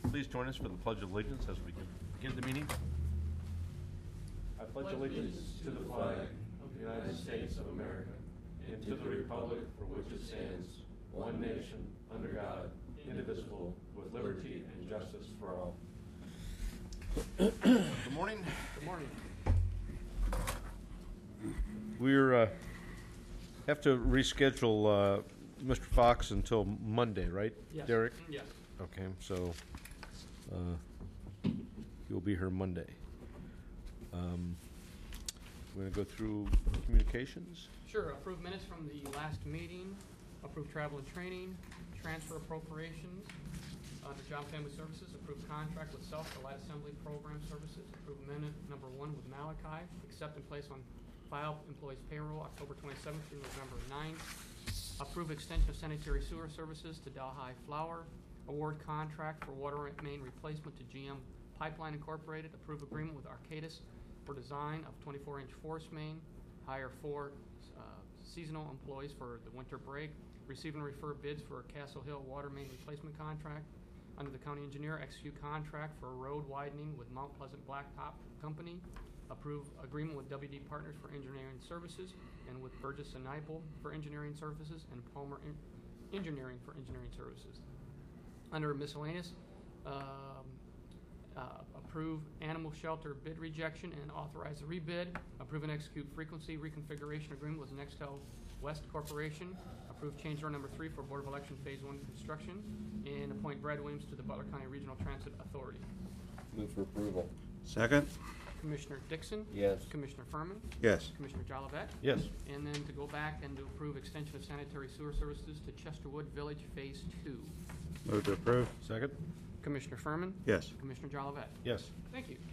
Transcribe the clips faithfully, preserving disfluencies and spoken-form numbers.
Please join us for the Pledge of Allegiance as we begin the meeting. I pledge allegiance to the flag of the United States of America and to the republic for which it stands, one nation, under God, indivisible, with liberty and justice for all. Good morning. Good morning. We're uh, have to reschedule uh, Mister Fox until Monday, right, Yes. Derek? Yes. Okay, so uh, you'll be here Monday. Um, we're going to go through communications. Sure. Approve minutes from the last meeting. Approve travel and training. Transfer appropriations. Under Job and Family Services, approve contract with Self for Light Assembly Program Services. Approve amendment number one with Malachi. Accept and place on file employees payroll October twenty-seventh through November ninth. Approve extension of sanitary sewer services to Delhi Flower. Award contract for water main replacement to G M Pipeline Incorporated. Approve agreement with Arcadis for design of twenty-four inch force main. Hire four uh, seasonal employees for the winter break. Receive and refer bids for a Castle Hill water main replacement contract. Under the county engineer, execute contract for road widening with Mount Pleasant Blacktop Company. Approve agreement with W D Partners for engineering services and with Burgess and Nyepel for engineering services and Palmer in Engineering for engineering services. Under miscellaneous, um, uh, approve animal shelter bid rejection and authorize the rebid. Approve and execute frequency reconfiguration agreement with Nextel West Corporation. Approve change order number three for Board of Election Phase One construction, and appoint Brad Williams to the Butler County Regional Transit Authority. Move for approval. Second? Commissioner Dixon. Yes. Commissioner Furman. Yes. Commissioner Jolivet. Yes. And then to go back and to approve extension of sanitary sewer services to Chesterwood Village Phase Two. Move to approve? Second? Commissioner Furman. Yes. Commissioner Jolivet. Yes. Thank you.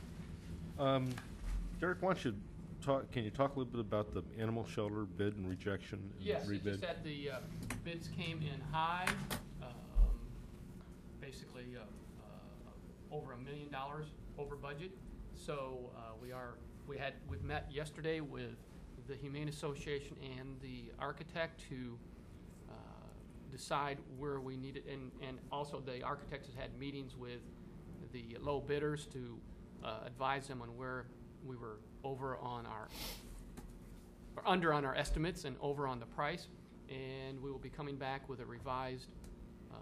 Um, Derek, why don't you talk, can you talk a little bit about the animal shelter bid and rejection and Yes, it rebid? just that the uh, bids came in high, um, basically uh, uh, over a million dollars over budget. So uh, we are, we had, we've met yesterday with the Humane Association and the architect to uh, decide where we need it, and, and also the architect has had meetings with the low bidders to uh, advise them on where we were over on our, or under on our estimates and over on the price, and we will be coming back with a revised uh,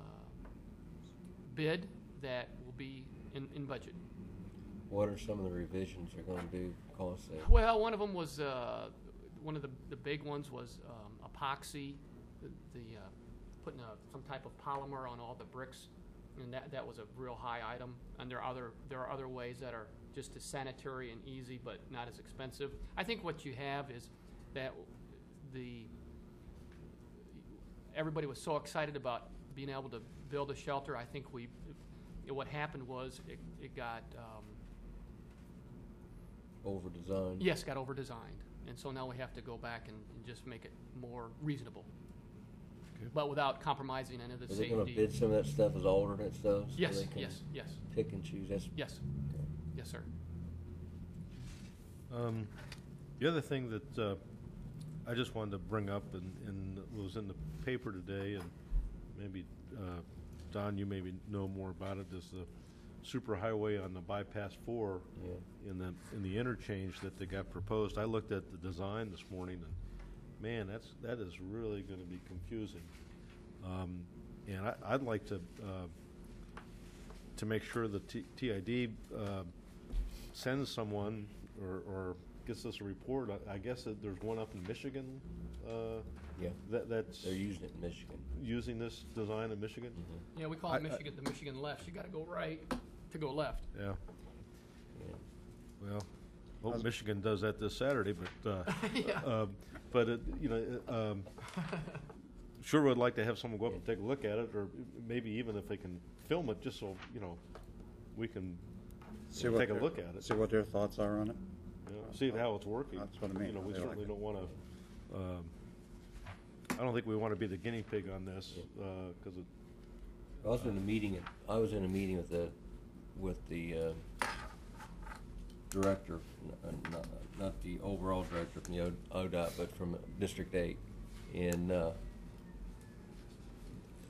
bid that will be in, in budget. What are some of the revisions you're going to do cost there? Well, one of them was, uh, one of the, the big ones was um, epoxy, the, the uh, putting a, some type of polymer on all the bricks, and that, that was a real high item. And there are other, there are other ways that are just as sanitary and easy, but not as expensive. I think what you have is that the, everybody was so excited about being able to build a shelter. I think we, it, what happened was it, it got, um, Over-designed? yes, got over-designed. And so now we have to go back and, and just make it more reasonable. Okay. But without compromising any of the Are they safety. going to bid some of that stuff as alternate stuff? so Yes, they can yes, yes, Pick and choose? That's yes, okay. yes, sir. Um, the other thing that uh, I just wanted to bring up and, and was in the paper today, and maybe uh, Don, you maybe know more about it, is the superhighway on the bypass four Yeah. in the in the interchange that they got proposed. I looked at the design this morning, and man, that's that is really going to be confusing. Um, and I, I'd like to uh, to make sure the T- TID uh, sends someone or, or gets us a report. I, I guess that there's one up in Michigan. Uh, Yeah. that that's They're using it in Michigan. using this design in Michigan. Mm-hmm. Yeah, we call I- it Michigan, the Michigan left. You gotta go right to go left. Yeah. Yeah. Well, hope Michigan does that this Saturday, but uh, Yeah. um, but it, you know, it, um, sure would like to have someone go up and take a look at it, or maybe even if they can film it, just so you know, we can See what take a their- look at it. See what their thoughts are on it? You know, see how it's working. That's what I mean. You know, we They like certainly it. don't want to. Um, I don't think we want to be the guinea pig on this because it. I was in a meeting. I was in a meeting with the with the uh, director, n- not, not the overall director from the O- ODOT, but from District Eight, and uh,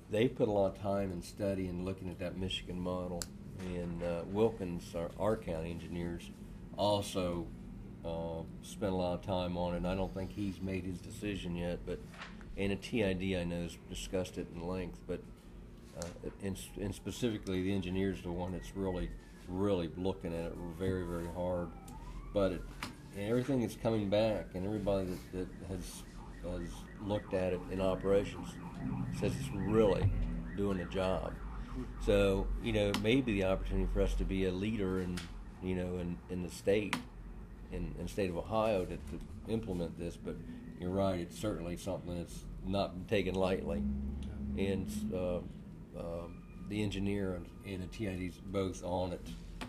they put a lot of time and study in looking at that Michigan model, and uh, Wilkins, our, our county engineers, also uh, spent a lot of time on it. And I don't think he's made his decision yet, but and a T I D I know has discussed it in length, but uh, and, and specifically the engineer's the one that's really, really looking at it very, very hard. But it, and everything is coming back, and everybody that, that has has looked at it in operations says it's really doing the job. So, you know, maybe the opportunity for us to be a leader in, you know, in, in the state, in, in the state of Ohio to, to implement this, but you're right, it's certainly something that's not been taken lightly. And uh, uh, the engineer and, and the T I D's both on it.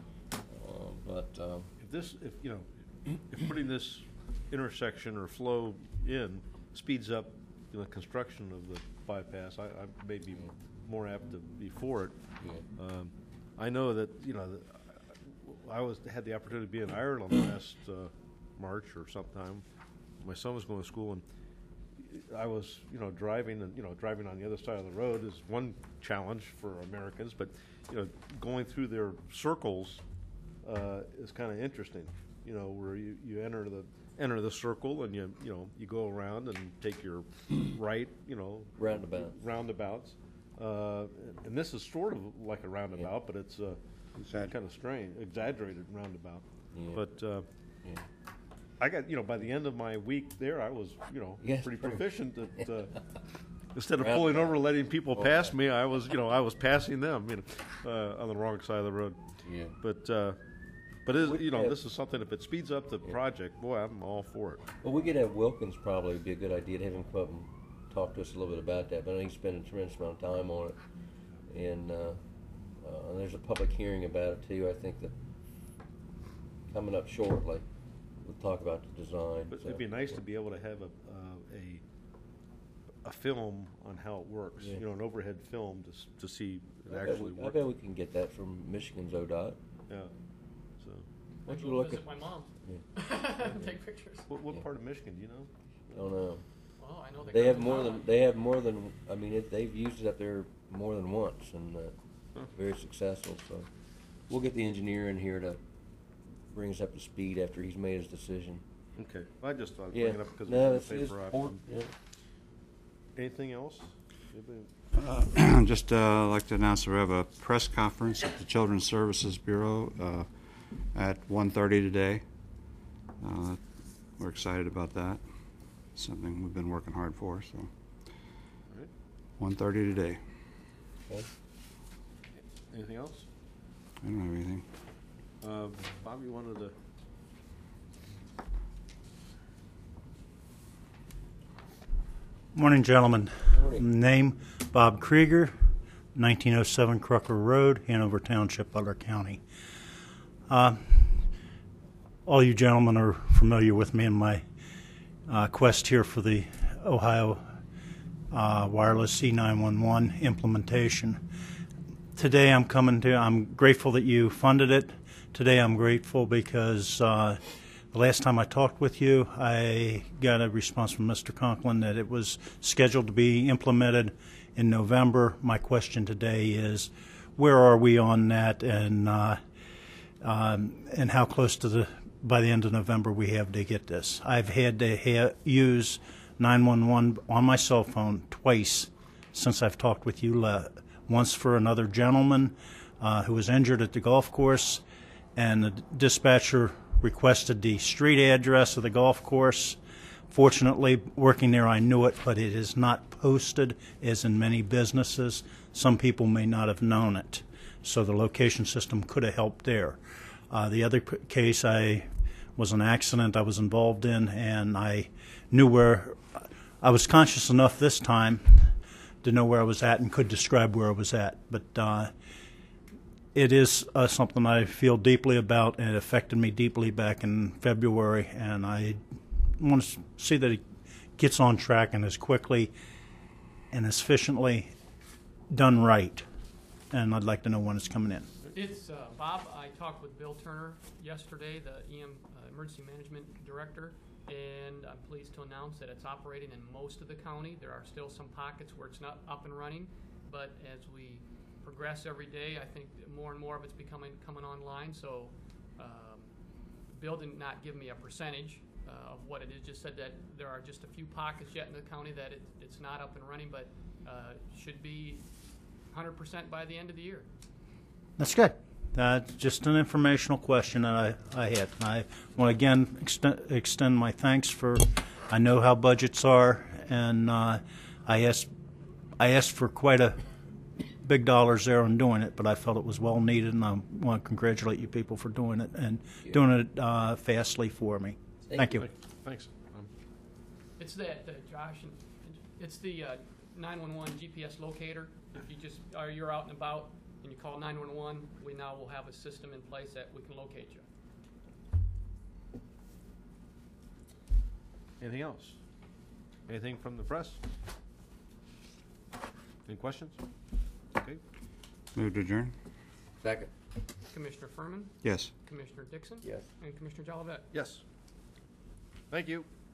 Uh, but uh, If this, if, you know, if putting this intersection or flow in speeds up the construction of the bypass, I, I may be more apt to be for it. yeah. Um, I know that, you know, that I was, had the opportunity to be in Ireland last uh, March or sometime. My son was going to school, and I was, you know, driving, and, you know, driving on the other side of the road is one challenge for Americans, but, you know, going through their circles uh, is kind of interesting, you know, where you, you enter the enter the circle, and you you know you go around and take your right, you know, Roundabout. roundabouts, uh, and this is sort of like a roundabout, Yeah. but it's uh, Exag- kind of strange, exaggerated roundabout. Yeah. But uh, Yeah. I got, you know, by the end of my week there, I was, you know, Yes, pretty pretty- proficient at. Uh, Instead of Roundabout. pulling over, letting people Oh, pass yeah. me, I was, you know, I was passing them, you know, uh, on the wrong side of the road. Yeah. But, uh, but is, We- you know, yeah. this is something. If it speeds up the Yeah. project, boy, I'm all for it. Well, we could have Wilkins probably would be a good idea to have him come up and talk to us a little bit about that. But I know he's spending a tremendous amount of time on it, and, uh, uh, and there's a public hearing about it too. I think that coming up shortly, we'll talk about the design. But so, it'd be nice yeah. to be able to have a uh, a a film on how it works. Yeah. You know, an overhead film to s- to see it I bet actually we- I work. bet we can get that from Michigan's O D O T. Yeah. So, Why don't Go you look visit at? my mom. Yeah. Take pictures. what, what Yeah. part of Michigan do you know? I don't know. Well, I know they. They got have the more power. than they have more than I mean it, they've used it up there more than once and uh, Huh. very successful. So we'll get the engineer in here to bring us up to speed after he's made his decision. Okay, I just thought I'd Yeah, bring it up because no, it's it's, in the it's paper. important. Yeah. Anything else? Anybody- Uh, Just uh, like to announce that we have a press conference at the Children's Services Bureau uh, at one thirty today. Uh, We're excited about that. Something we've been working hard for, so All right. one thirty today. Okay. Anything else? I don't have anything. Uh, Bob, you wanted to? Morning, gentlemen. Morning. Name, Bob Krieger, nineteen oh seven Crocker Road, Hanover Township, Butler County. Uh, all you gentlemen are familiar with me and my uh, quest here for the Ohio uh, Wireless C nine one one implementation. Today I'm coming to, I'm grateful that you funded it. Today I'm grateful because uh, the last time I talked with you, I got a response from Mister Conklin that it was scheduled to be implemented in November. My question today is, where are we on that, and uh, um, and how close to the by the end of November we have to get this? I've had to ha- use nine one one on my cell phone twice since I've talked with you. Uh, once for another gentleman uh, who was injured at the golf course, and the dispatcher requested the street address of the golf course. Fortunately, working there, I knew it, but it is not posted as in many businesses. Some people may not have known it, so the location system could have helped there. Uh, the other p- case I was an accident I was involved in, and I knew where I was conscious enough this time to know where I was at and could describe where I was at. But uh, it is uh, something I feel deeply about, and it affected me deeply back in February, and I want to see that it gets on track and as quickly and as efficiently done right. And I'd like to know when it's coming in. It's, uh, Bob, I talked with Bill Turner yesterday, the E M, uh, Emergency Management Director, and I'm pleased to announce that it's operating in most of the county. There are still some pockets where it's not up and running, but as we progress every day, I think that more and more of it's becoming coming online. So um, Bill did not give me a percentage uh, of what it is, just said that there are just a few pockets yet in the county that it, it's not up and running, but uh, should be one hundred percent by the end of the year. That's good. Uh, just an informational question that I, I had. And I want to again extend, extend my thanks for, I know how budgets are, and uh, I asked I asked for quite a big dollars there on doing it, but I felt it was well needed, and I want to congratulate you people for doing it and doing it uh, fastly for me. Thank Thank you. you. Thanks. Um, It's that, uh, Josh, and it's the uh, nine one one G P S locator. If you just, or you're out and about and you call nine one one, we now will have a system in place that we can locate you. Anything else? Anything from the press? Any questions? Okay. Move to adjourn? Second. Commissioner Furman, Yes. Commissioner Dixon, Yes. and Commissioner Jolivet. Yes. Thank you.